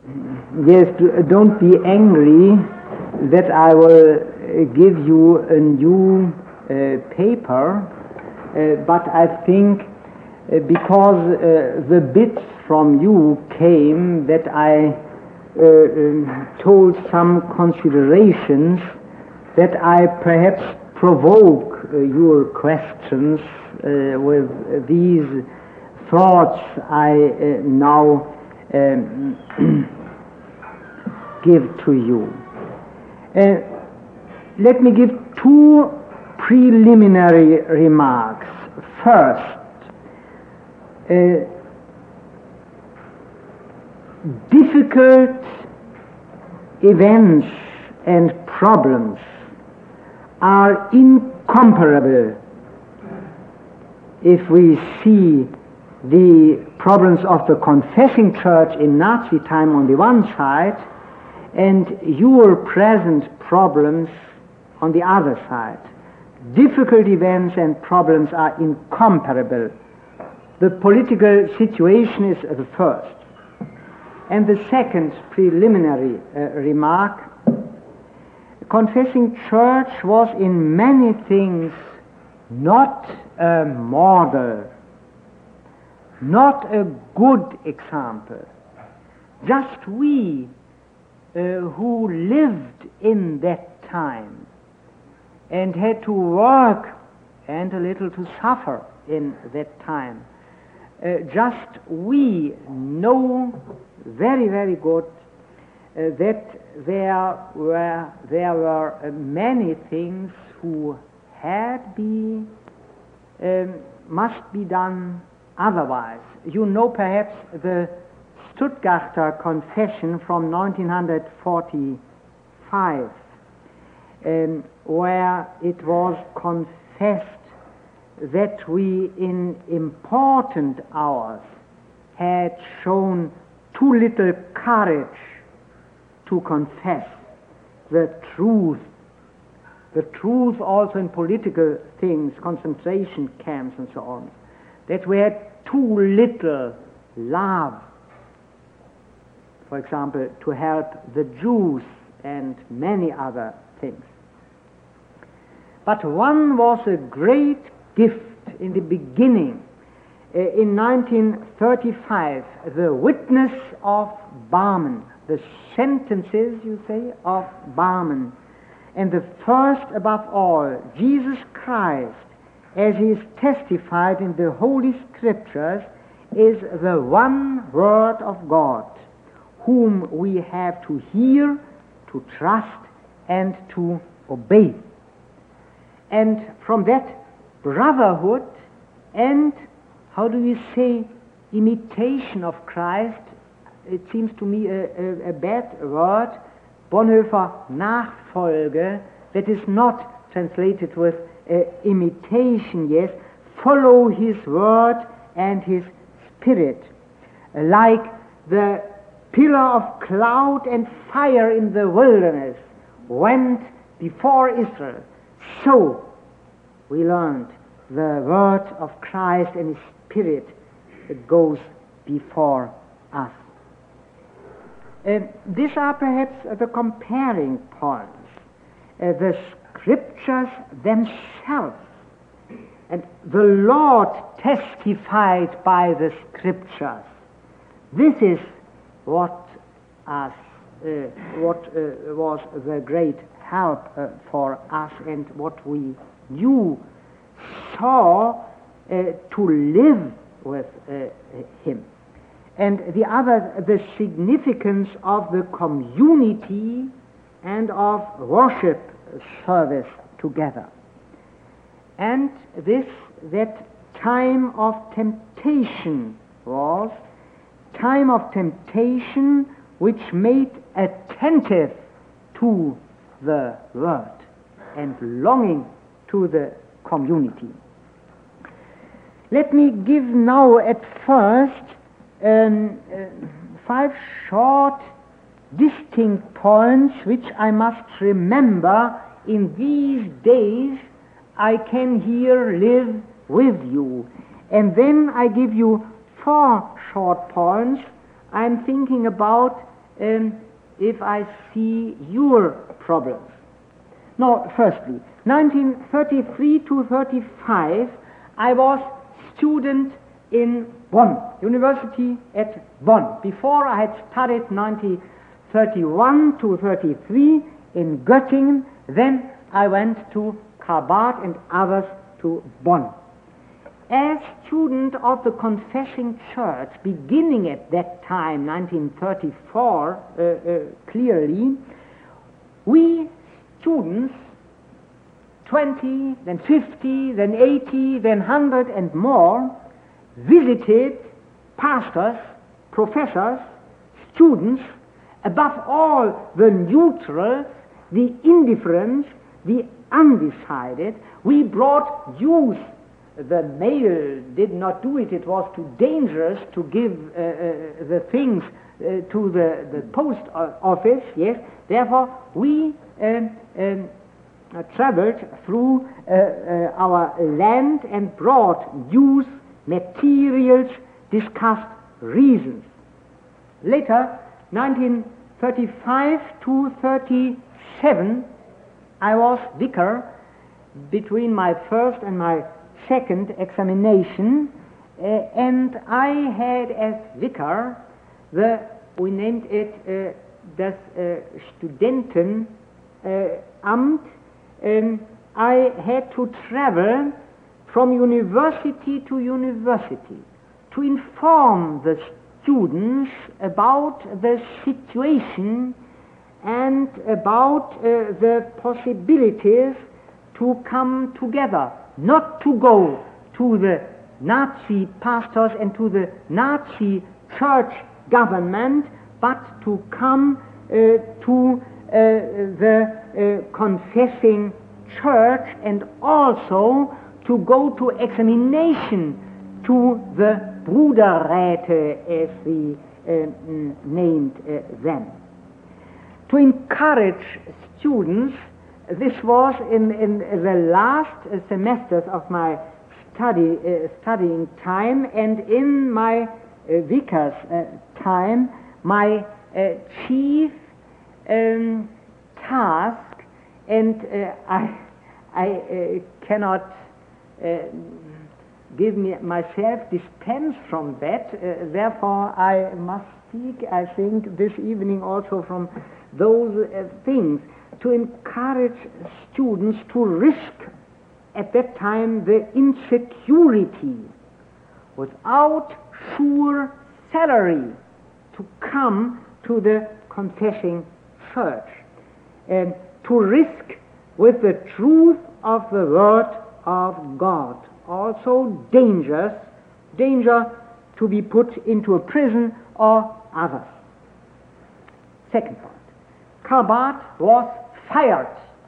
Yes, don't be angry that I will give you a new paper, but I think because the bits from you came that I told some considerations that I perhaps provoke your questions with these thoughts I now give to you. Let me give two preliminary remarks. First, difficult events and problems are incomparable if we see the problems of the confessing church in Nazi time on the one side and your present problems on the other side. Difficult events and problems are incomparable. The political situation is the first. And the second preliminary remark, confessing church was in many things not a model, not a good example. Just we who lived in that time and had to work and a little to suffer in that time, just we know very, very good that there were many things who must be done otherwise. You know perhaps the Stuttgarter Confession from 1945, where it was confessed that we in important hours had shown too little courage to confess the truth also in political things, concentration camps and so on, that we had too little love, for example, to help the Jews and many other things. But one was a great gift in the beginning. In 1935, the witness of Barmen, the sentences, you say, of Barmen, and the first above all, Jesus Christ, as he is testified in the Holy Scriptures, is the one Word of God, whom we have to hear, to trust, and to obey. And from that brotherhood and, how do we say, imitation of Christ, it seems to me a bad word, Bonhoeffer Nachfolge, that is not translated with imitation, yes, follow his word and his spirit, like the pillar of cloud and fire in the wilderness went before Israel. So we learned the word of Christ and his spirit that goes before us. These are perhaps the comparing points. The Scriptures themselves, and the Lord testified by the Scriptures. This is what was the great help for us, and what we saw to live with him. And the other, the significance of the community and of worship service together. And that time of temptation was time of temptation which made attentive to the word and longing to the community. Let me give now at first 5 short distinct points which I must remember in these days I can here live with you. And then I give you 4 short points I'm thinking about if I see your problems. No, firstly, 1933 to 35, I was student in Bonn, University at Bonn. Before I had studied 1931 to 33 in Göttingen, then I went to Karl Barth and others to Bonn. As student of the Confessing Church, beginning at that time, 1934, clearly, we students, 20, then 50, then 80, then 100 and more, visited pastors, professors, students, above all the neutral, the indifferent, the undecided. We brought youth. The male did not do it. It was too dangerous to give the things to the post office, yes. Therefore, we traveled through our land and brought youth, materials, discussed reasons. Later, 1935 to 37, I was vicar between my first and my second examination, and I had as vicar we named it das Studentenamt. I had to travel from university to university to inform the students about the situation and about the possibilities to come together, not to go to the Nazi pastors and to the Nazi church government, but to come to the confessing church, and also to go to examination to the Bruderräte, as we named them. To encourage students, this was in the last semesters of my studying time, and in my vicar's time, my chief task, and I cannot give myself dispense from that. Therefore, I must speak, I think, this evening also from those things, to encourage students to risk at that time the insecurity without sure salary to come to the confessing church, and to risk with the truth of the Word of God. Also danger to be put into a prison or others. Second point, Karl Barth was fired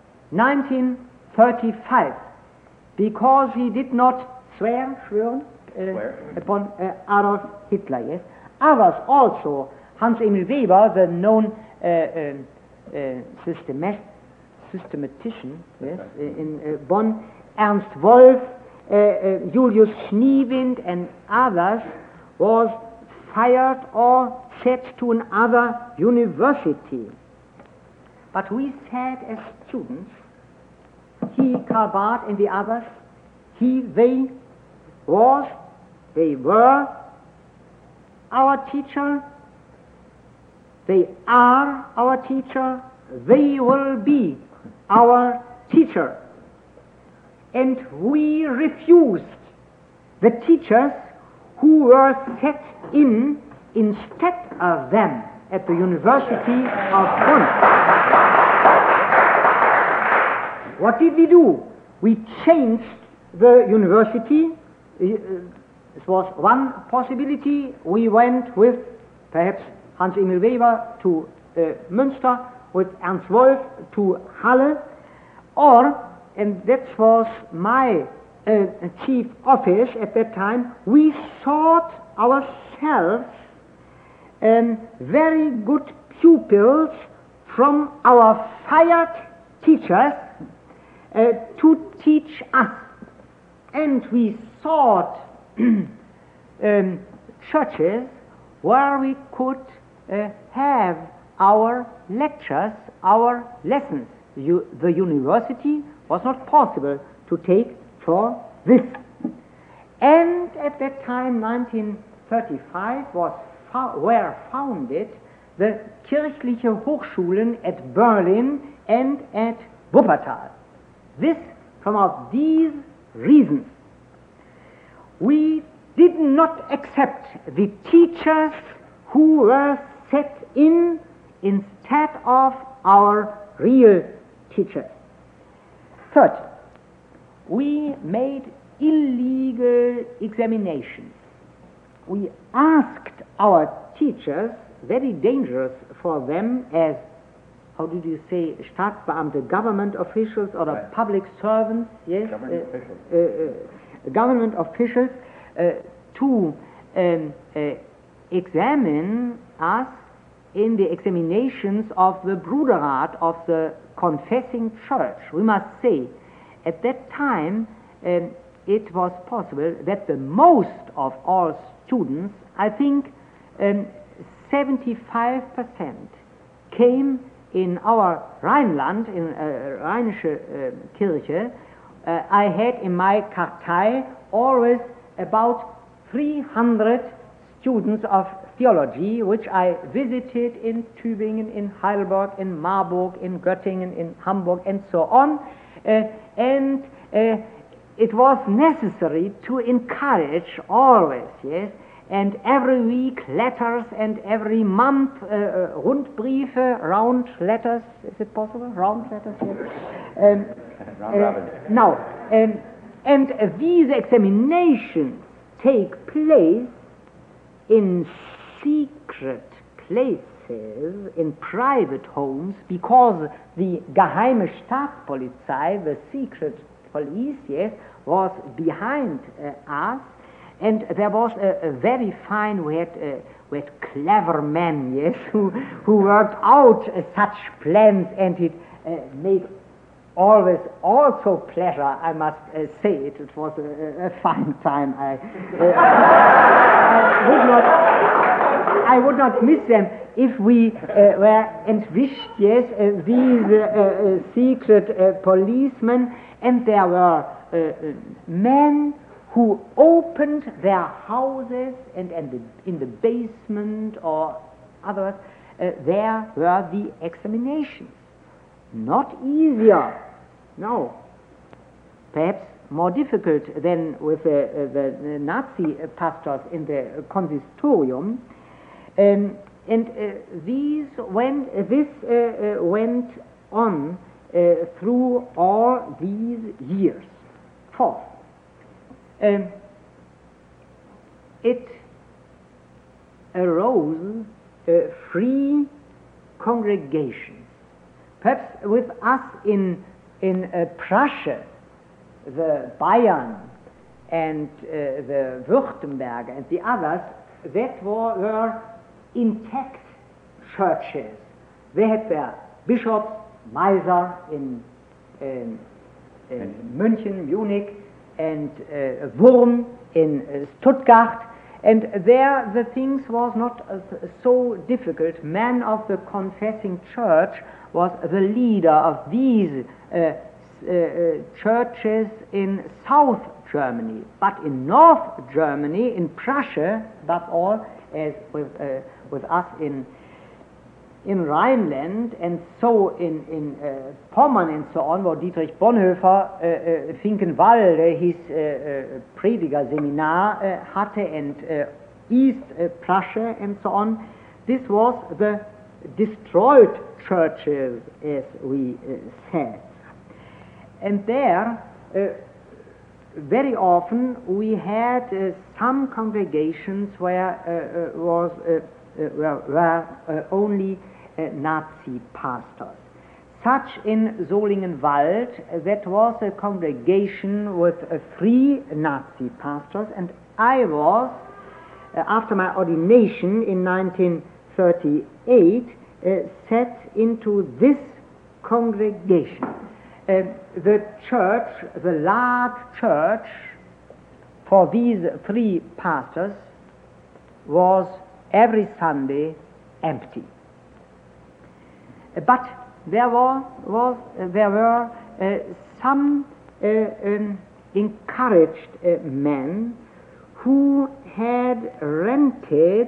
1935 because he did not swear upon Adolf Hitler. Yes, others also. Hans Emil Weber, the known systematician, yes, in Bonn, Ernst Wolf, Julius Schniewind, and others, was fired or sent to another university. But we said as students, he, Karl Barth, and the others, they were our teacher, they are our teacher, they will be our teacher. And we refused the teachers who were set in instead of them at the University of Bonn. What did we do? We changed the university. This was one possibility. We went with perhaps Hans Emil Weber to Münster, with Ernst Wolf to Halle, or, and that was my chief office at that time, we sought ourselves very good pupils from our fired teachers to teach us. And we sought churches where we could have our lectures, our lessons. The university was not possible to take for this. And at that time, 1935, were founded the Kirchliche Hochschulen at Berlin and at Wuppertal. This from out these reasons. We did not accept the teachers who were set in instead of our real teachers. Third, we made illegal examinations. We asked our teachers, very dangerous for them as, how did you say, Staatsbeamte, government officials or right. Public servants, yes, government officials, to examine us in the examinations of the Bruderrat of the confessing church. We must say, at that time, it was possible that the most of all students, I think 75%, came in our Rhineland, in Rheinische Kirche. I had in my Kartei always about 300 students of theology, which I visited in Tübingen, in Heidelberg, in Marburg, in Göttingen, in Hamburg, and so on. And it was necessary to encourage always, yes, and every week letters, and every month Rundbriefe, round letters. Is it possible? Round letters, yes. Now, and these examinations take place in secret places, in private homes, because the Geheime Staatspolizei, the secret police, yes, was behind us, and there was a very fine, we had clever men, yes, who worked out such plans, and it made always also pleasure, I must say it. It was a fine time. I would not miss them if we were entwischt, yes, these secret policemen, and there were men who opened their houses, and in the basement or others, there were the examinations. Not easier, no. Perhaps more difficult than with the Nazi pastors in the consistorium. This went on through all these years. Fourth, it arose free congregations. Perhaps with us in Prussia, the Bayern and the Württemberg and the others, that were intact churches. They had their bishops, Meiser in München, Munich, and Wurm in Stuttgart, and there the things was not so difficult. Man of the confessing church was the leader of these churches in South Germany, but in North Germany, in Prussia, above all, as with us in Rhineland, and so in Pommern and so on, where Dietrich Bonhoeffer Finkenwalde his Predigerseminar hatte, and East Prussia and so on. This was the destroyed churches, as we said. And there, very often, we had some congregations where were only Nazi pastors. Such in Solingenwald, that was a congregation with 3 Nazi pastors, and I was, after my ordination in 1938, set into this congregation. The church, the large church, for these 3 pastors was every Sunday empty. But there were some encouraged men who had rented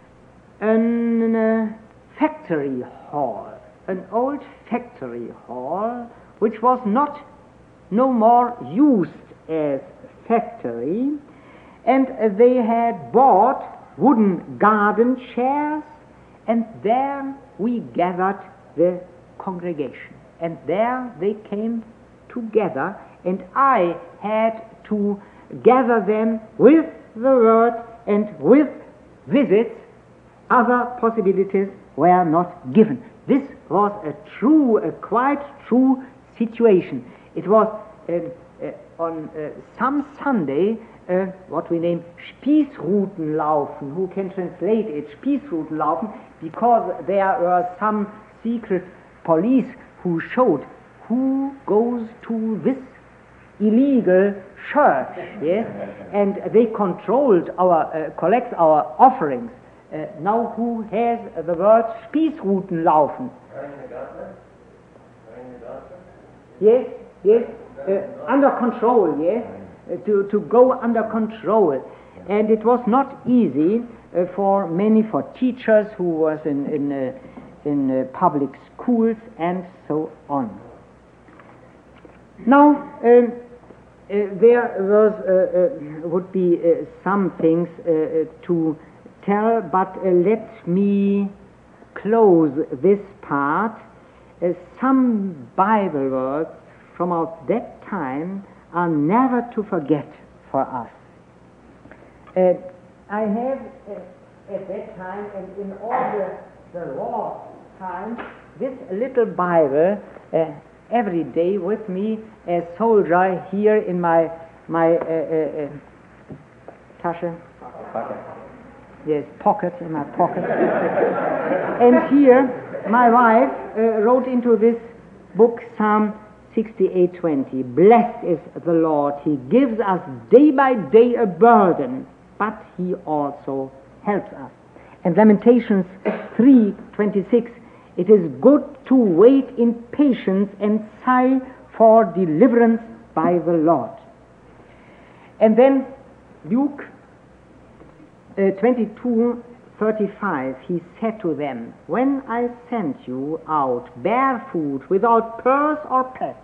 a factory hall, an old factory hall, which was no more used as factory, and they had bought wooden garden chairs, and there we gathered the congregation, and there they came together, and I had to gather them with the word and with visits. Other possibilities were not given. This was a quite true situation. It was on some Sunday what we name Spießrutenlaufen. Who can translate it? Spießrutenlaufen, because there were some secret police who showed who goes to this illegal church, yes, and they controlled collect our offerings. Now who has the word Spießrutenlaufen? Yes, under control, yes, to go under control. And it was not easy for teachers who was in public schools and so on. Now, there would be some things to tell, but let me close this part. Some Bible words from that time are never to forget for us. I have at that time and in all the war time this little Bible every day with me as soldier here in my Tasche. Yes, pocket, in my pocket. And here my wife wrote into this book Psalm 68:20. Blessed is the Lord, He gives us day by day a burden, but He also helps us. And Lamentations 3:26, it is good to wait in patience and sigh for deliverance by the Lord. And then Luke 22:35, He said to them, when I sent you out barefoot, without purse or pack,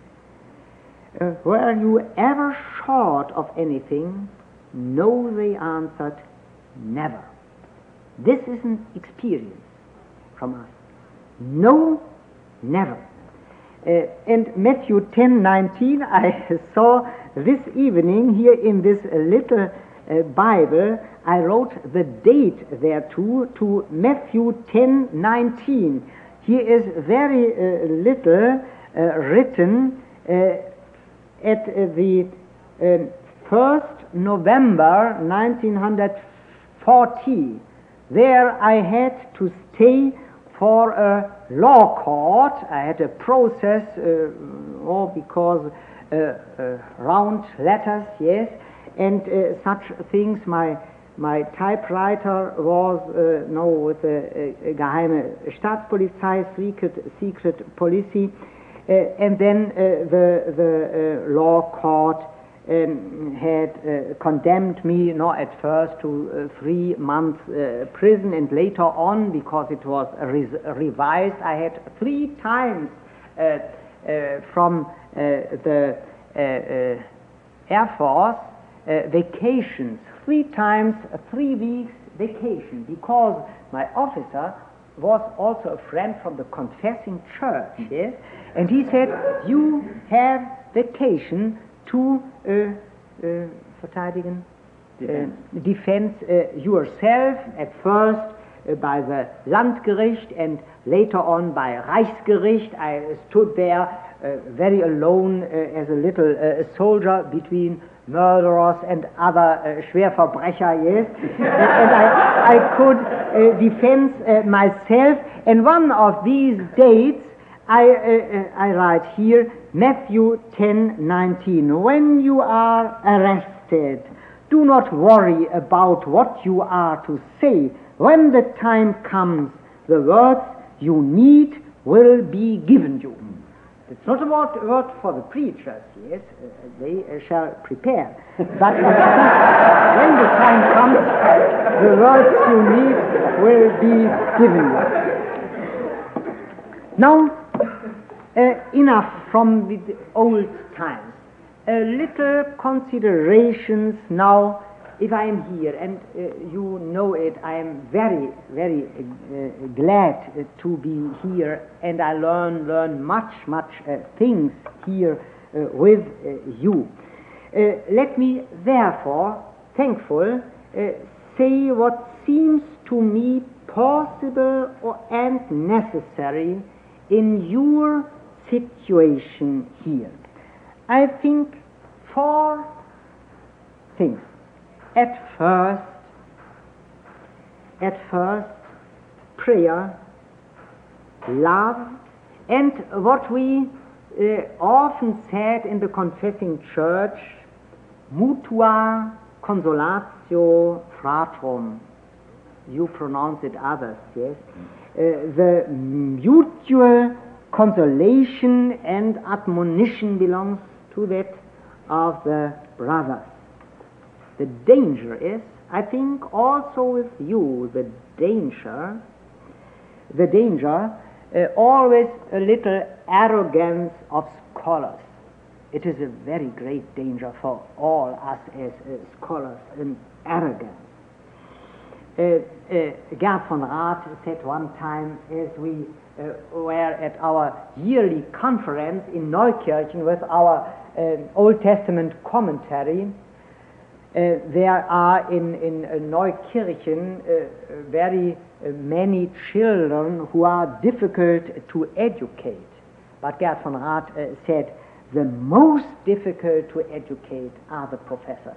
were you ever short of anything? No, they answered, never. This is an experience from us. No, never. And Matthew 10:19, I saw this evening here in this little Bible, I wrote the date thereto to Matthew 10:19. Here is very little written at the 1st November 1940. There I had to stay for a law court. I had a process, because round letters, yes, and such things. My typewriter was with a geheime Staatspolizei, secret police, and then the law court had condemned me at first to 3 months prison, and later on, because it was revised, I had 3 times from the Air Force vacations, 3 times 3 weeks vacation, because my officer was also a friend from the confessing church, yes, and he said, you have vacation to defend yourself, at first by the Landgericht and later on by Reichsgericht. I stood there very alone as a little soldier between murderers and other Schwerverbrecher, yes, and I could defend myself. And one of these dates I write here, Matthew 10:19. When you are arrested, do not worry about what you are to say. When the time comes, the words you need will be given you. It's not a word for the preachers, yes, they shall prepare. But when the time comes, the words you need will be given you. Now, enough from the old times. A little considerations now. If I am here, and you know it, I am very, very glad to be here, and I learn much things here with you. Let me therefore, thankful, say what seems to me possible and necessary in your situation here. I think 4 things. At first, prayer, love, and what we often said in the confessing church, mutua consolatio fratrum. You pronounce it others, yes? The mutual consolation and admonition belongs to that of the brothers. The danger is, I think, also with you, the danger, always a little arrogance of scholars. It is a very great danger for all us as scholars, an arrogance. Gerd von Rath said one time, as we were at our yearly conference in Neukirchen with our Old Testament commentary, there are in Neukirchen very many children who are difficult to educate. But Gerd von Rath said, the most difficult to educate are the professors.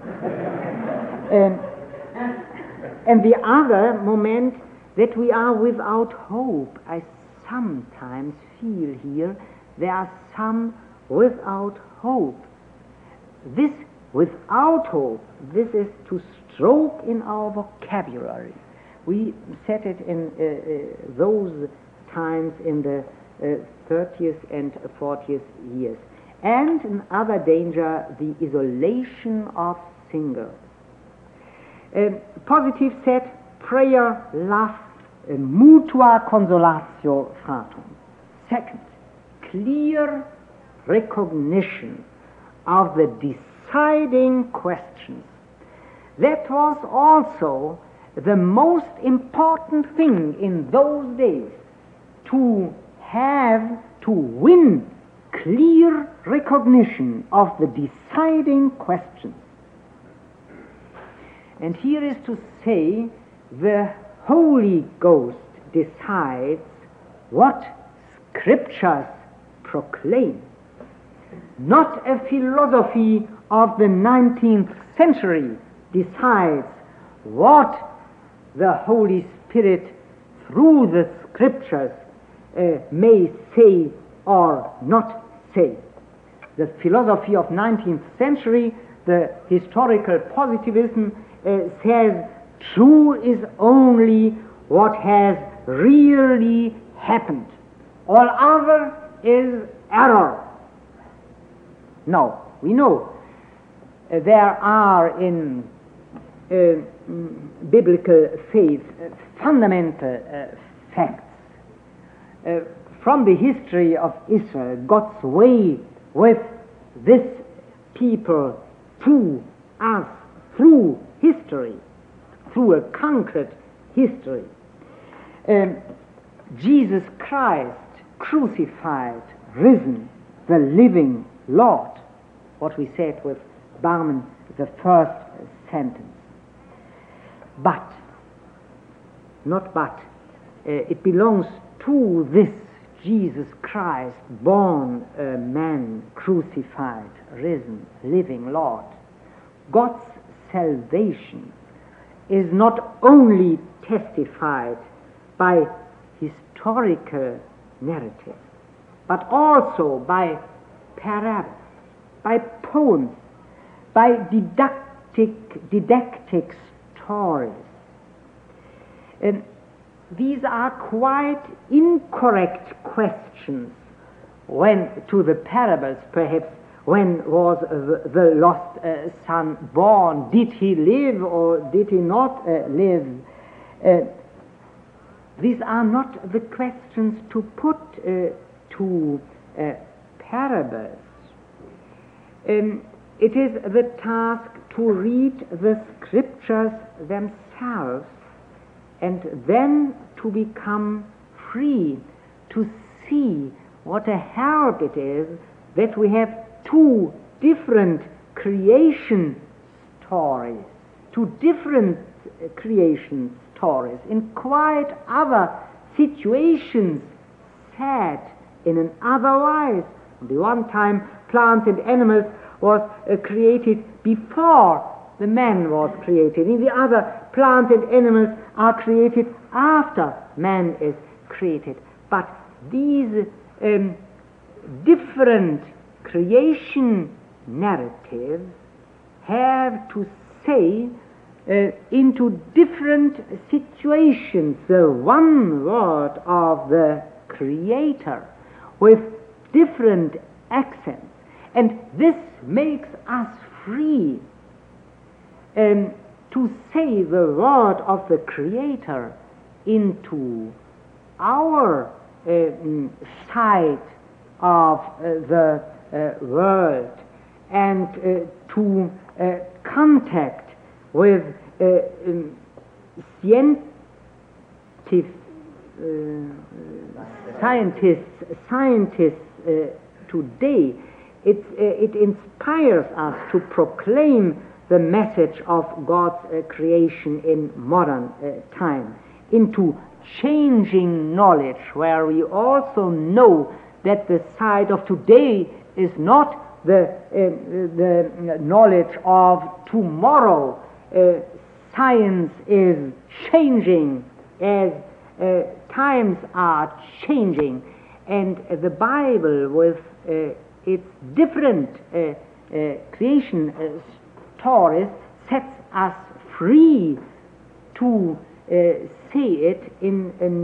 And the other moment, that we are without hope. I sometimes feel here there are some without hope. This without hope, this is to stroke in our vocabulary. We said it in those times in the 30th and 40th years. And another danger, the isolation of singles. Positive said, prayer, love, mutua consolatio fratrum. Second, clear recognition of the deciding questions. That was also the most important thing in those days, to win clear recognition of the deciding questions. And here is to say, the Holy Ghost decides what Scriptures proclaim. Not a philosophy of the 19th century decides what the Holy Spirit through the Scriptures may say or not say. The philosophy of 19th century, the historical positivism, says true is only what has really happened. All other is error. Now, we know there are in biblical faith fundamental facts. From the history of Israel, God's way with this people to us through history, through a concrete history. Jesus Christ, crucified, risen, the living Lord, what we said with Barman, the first sentence. But, not but, it belongs to this Jesus Christ, born a man, crucified, risen, living Lord. God's salvation is not only testified by historical narrative, but also by parables, by poems, by didactic stories. these are quite incorrect questions when to the parables, perhaps. When was the lost son born? Did he live or did he not live? These are not the questions to put to parables. It is the task to read the scriptures themselves and then to become free, to see what a help it is that we have two different creation stories, two different creation stories in quite other situations said in an other wise. On the one time, plants and animals was created before the man was created. In the other, plants and animals are created after man is created. But these different creation narratives have to say into different situations the one word of the Creator with different accents. And this makes us free to say the word of the Creator into our side of the world, and to contact with scientists today. It inspires us to proclaim the message of God's creation in modern time into changing knowledge, where we also know that the side of today is not the knowledge of tomorrow. Science is changing as times are changing, and the Bible with its different creation stories sets us free to say it in a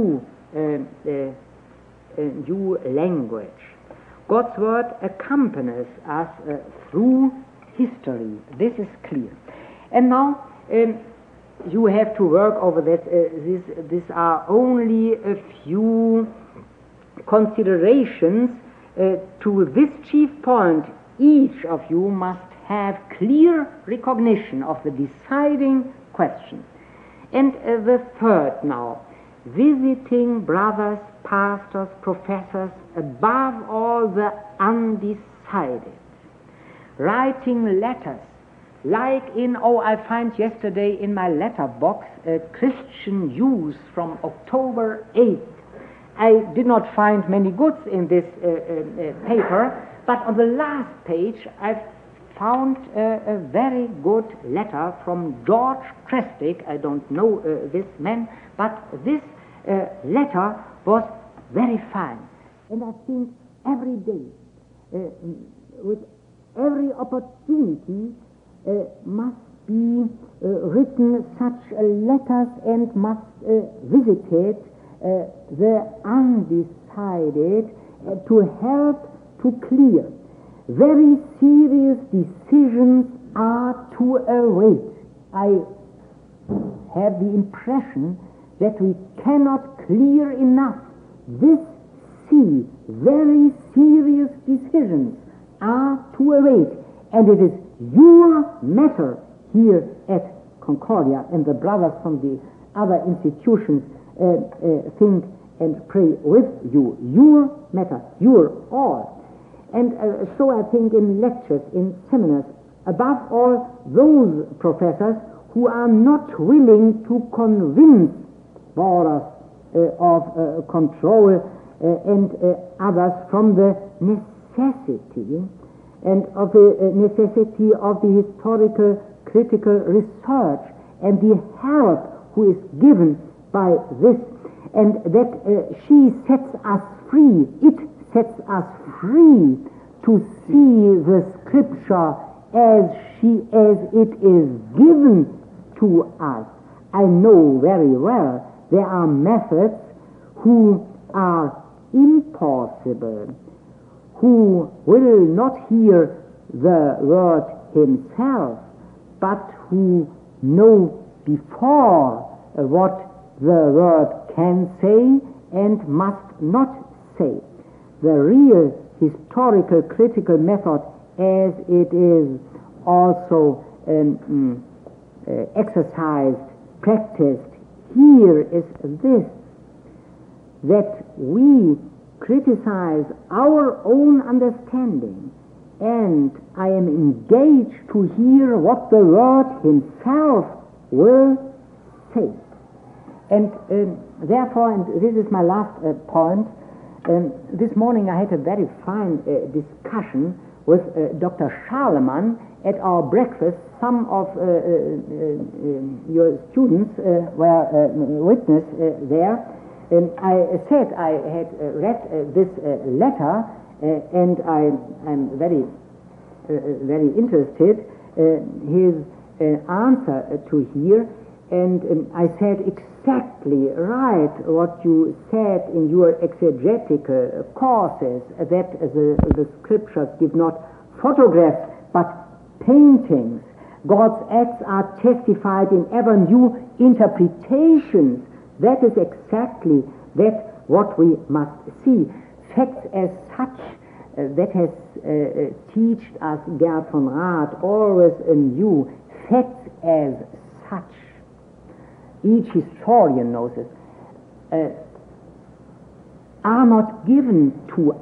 new language. God's word accompanies us through history. This is clear. And now you have to work over that. These are only a few considerations to this chief point. Each of you must have clear recognition of the deciding question. And the third now, visiting brothers, pastors, professors, above all the undecided, writing letters, like I find yesterday in my letterbox Christian News from October 8th. I did not find many goods in this paper, but on the last page I've found a very good letter from George Krestik. I don't know this man, but this letter was very fine. And I think every day, with every opportunity, must be written such letters and must visit the undecided to help to clear. Very serious decisions are to await. I have the impression that we cannot clear enough this sea. Very serious decisions are to await, and it is your matter here at Concordia, and the brothers from the other institutions think and pray with you. Your matter, your all. And so I think in lectures, in seminars, above all those professors who are not willing to convince borders of control and others from the necessity and of the necessity of the historical critical research and the help who is given by this, and that she sets us free. It sets us free to see the Scripture as it is given to us. I know very well there are methods who are impossible, who will not hear the word himself, but who know before what the word can say and must not say. The real historical critical method, as it is also exercised, practiced here, is this, that we criticize our own understanding, and I am engaged to hear what the Lord himself will say. And therefore, and this is my last point, this morning I had a very fine discussion with Dr. Scharlemann at our breakfast. Some of your students were witness there. I said I had read this letter, and I'm very interested his answer to here. And I said exactly right what you said in your exegetical courses, that the scriptures give not photographs but paintings. God's acts are testified in ever new interpretations. That is exactly what we must see. Facts as such, that has taught us Gerd von Rath always anew. Facts as such, each historian knows it, are not given to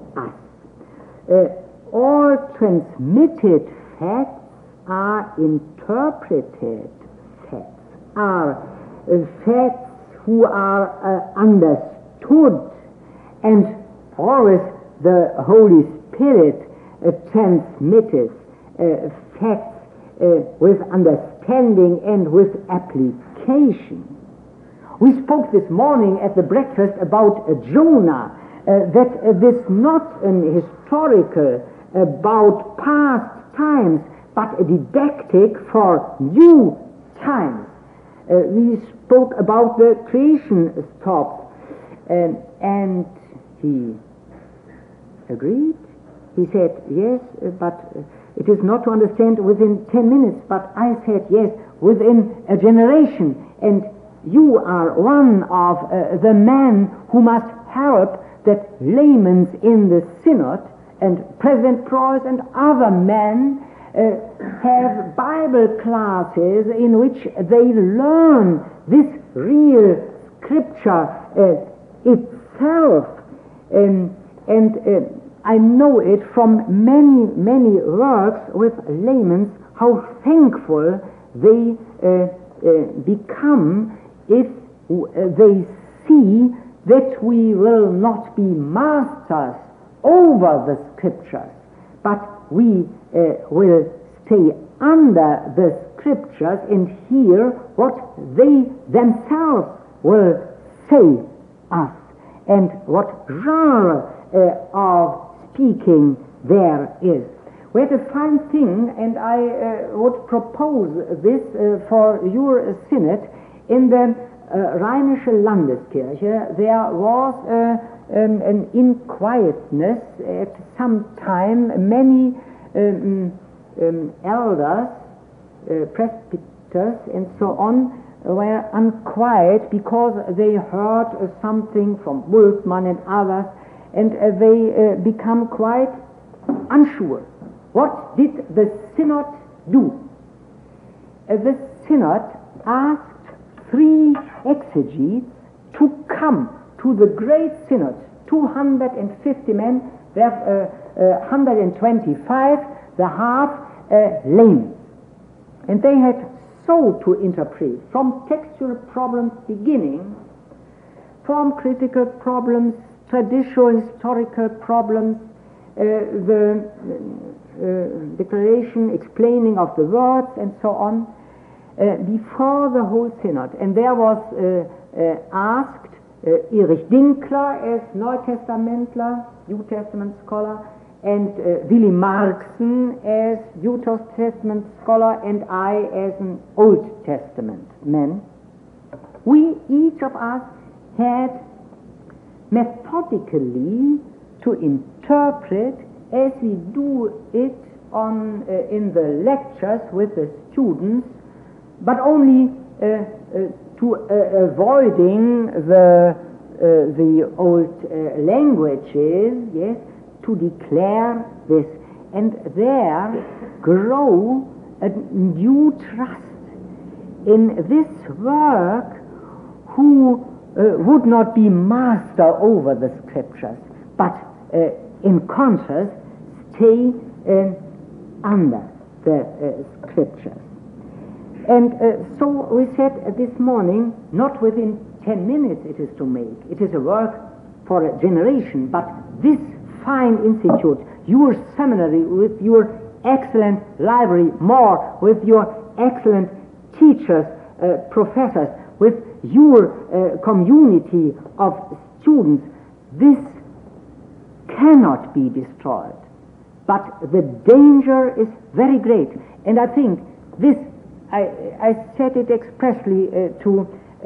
us. All transmitted facts are interpreted facts, are facts who are understood, and always the Holy Spirit transmitteth facts with understanding and with application. We spoke this morning at the breakfast about Jonah, that this not an historical about past times, but a didactic for new times. We spoke about the creation stops, and he agreed. He said, yes, but it is not to understand within 10 minutes, but I said, yes, within a generation. And you are one of the men who must help that laymen in the synod, and President Preuss and other men have Bible classes in which they learn this real scripture itself. And I know it from many works with laymen, how thankful they become if they see that we will not be masters over the scriptures, but we will stay under the scriptures and hear what they themselves will say us, and what genre of speaking there is. We had a fine thing, and I would propose this for your synod. In the Rheinische Landeskirche there was an inquietness at some time. Many elders, presbyters and so on were unquiet because they heard something from Bultmann and others, and they become quite unsure. What did the synod do? The synod asked 3 exegetes to come to the great synod, 250 men, there 125, the half laymen. And they had so to interpret, from textual problems beginning, from critical problems, traditional historical problems, the declaration explaining of the words and so on, before the whole synod. And there was asked Erich Dinkler as Neutestamentler, New Testament scholar, and Willy Marxen as New Testament scholar, and I as an Old Testament man. We, each of us, had methodically to interpret as we do it in the lectures with the students, but only to avoiding the old languages, yes, to declare this, and there grow a new trust in this work, who would not be master over the scriptures, but in contrast stay under the scriptures. And so we said this morning, not within 10 minutes it is to make. It is a work for a generation, but this fine institute, your seminary with your excellent library, more with your excellent teachers, professors, with your community of students, this cannot be destroyed. But the danger is very great. And I think this, I said it expressly to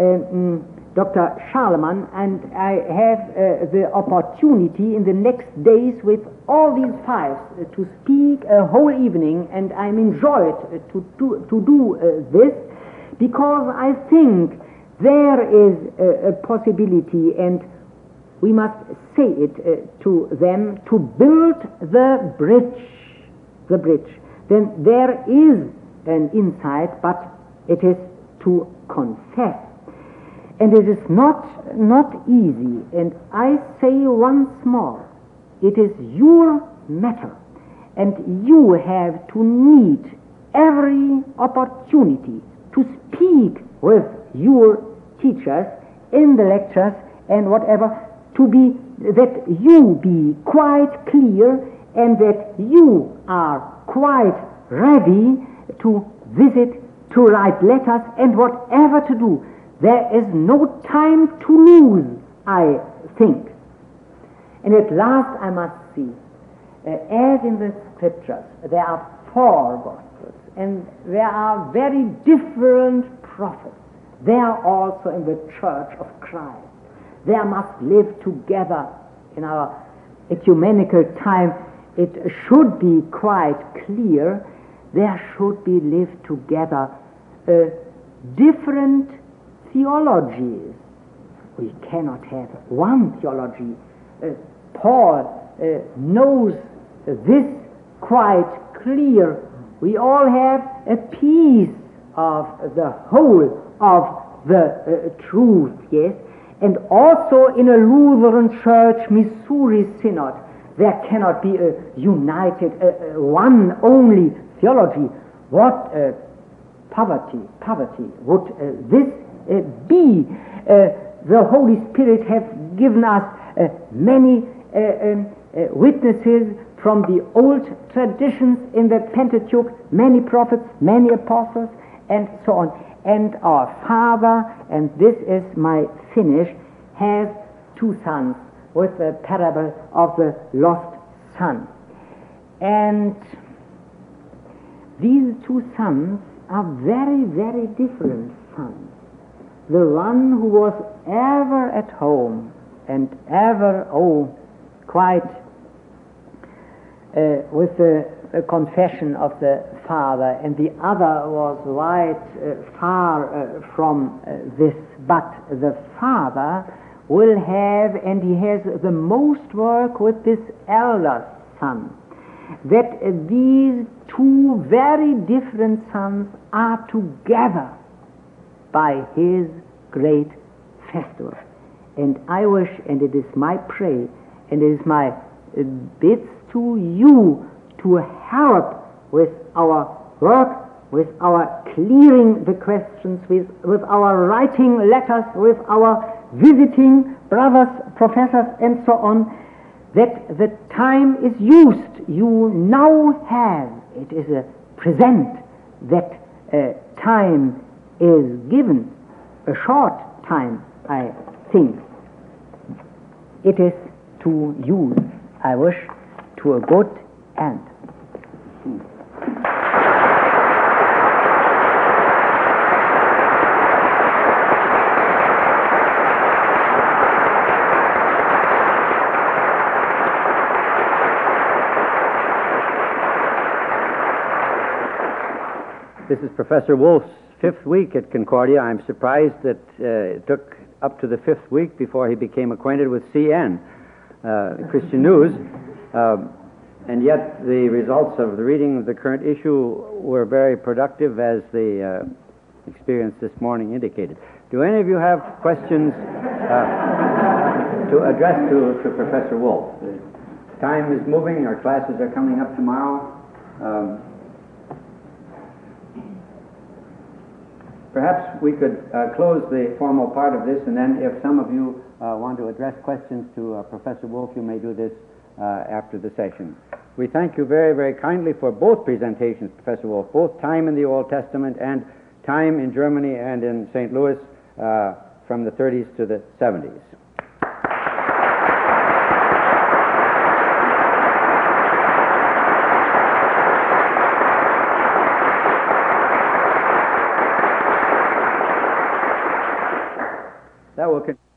Dr. Scharlemann, and I have the opportunity in the next days with all these five to speak a whole evening, and I'm enjoyed to do this, because I think there is a possibility, and we must say it to them, to build the bridge. Then there is an insight, but it is to confess. And it is not easy. And I say once more, it is your matter, and you have to meet every opportunity to speak with your teachers in the lectures and whatever, to be that you be quite clear and that you are quite ready to visit, to write letters, and whatever to do. There is no time to lose, I think. And at last I must see, as in the scriptures, there are 4 Gospels, and there are very different prophets. They are also in the Church of Christ. They must live together in our ecumenical time. It should be quite clear there should be lived together different theologies. We cannot have one theology. Paul knows this quite clear. We all have a piece of the whole of the truth, yes. And also in a Lutheran church, Missouri Synod, there cannot be a united, one only theology. What poverty would this be? The Holy Spirit has given us many witnesses from the old traditions in the Pentateuch, many prophets, many apostles, and so on. And our Father, and this is my finish, has 2 sons with the parable of the lost son. And these 2 sons are very, very different sons. The one who was ever at home and ever, quite with the confession of the Father, and the other was right far from this. But the Father will have, and he has the most work with this elder son, that these 2 very different sons are together by his great festival. And I wish, and it is my prayer, and it is my bids to you to help with our work, with our clearing the questions, with our writing letters, with our visiting brothers, professors, and so on, that the time is used. You now have, it is a present, that time is given, a short time, I think. It is to use, I wish, to a good end. This is Professor Wolf's fifth week at Concordia. I'm surprised that it took up to the fifth week before he became acquainted with CN, Christian News. And yet the results of the reading of the current issue were very productive, as the experience this morning indicated. Do any of you have questions to address to Professor Wolf? The time is moving. Our classes are coming up tomorrow. Perhaps we could close the formal part of this, and then if some of you want to address questions to Professor Wolf, you may do this after the session. We thank you very, very kindly for both presentations, Professor Wolf, both time in the Old Testament and time in Germany and in St. Louis from the 30s to the 70s. That will continue.